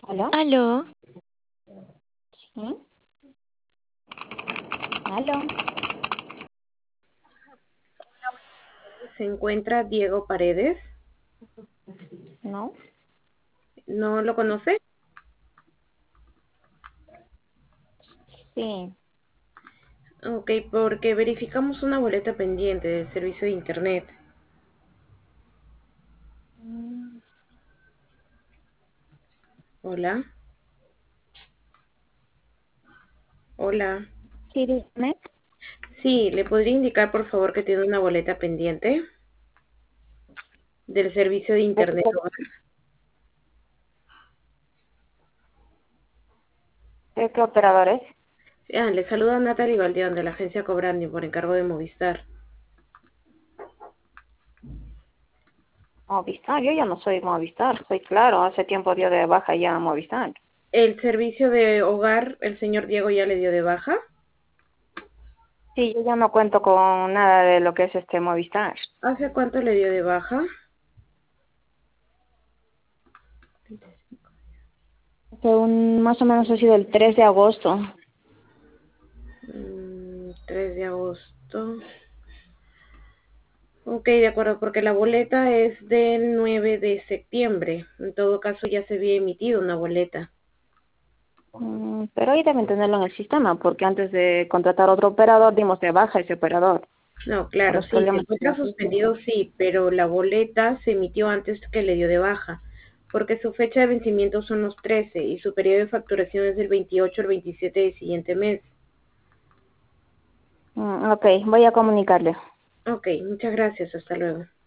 ¿Aló? Aló, ¿Sí? ¿Aló? Se encuentra Diego Paredes. ¿No? ¿No lo conoce? Sí. Ok, porque verificamos una boleta pendiente del servicio de internet. Mm, Hola. Hola. Sí, dígame. Sí, ¿le podría indicar por favor que tiene una boleta pendiente del servicio de ¿De qué, internet hogar? de qué operador es? Le saluda Natalie Valdeón de la agencia Cobrandi por encargo de Movistar. Movistar. Yo ya no soy Movistar. Soy Claro. Hace tiempo dio de baja ya a Movistar. ¿El servicio de hogar, el señor Diego ya le dio de baja? Sí, yo ya no cuento con nada de lo que es este Movistar. ¿Hace cuánto le dio de baja? Más o menos ha sido el 3 de agosto. 3 de agosto. Ok, de acuerdo, porque la boleta es del 9 de septiembre. En todo caso, ya se había emitido una boleta. Pero ahí deben tenerlo en el sistema, porque antes de contratar otro operador dimos de baja ese operador. No, Por claro, los sí, se problemas que encuentra hubo. suspendido, sí, pero la boleta se emitió antes que le dio de baja, porque su fecha de vencimiento son los 13 y su periodo de facturación es del 28 al 27 del siguiente mes. Ok, voy a comunicarle. Ok, muchas gracias, hasta luego.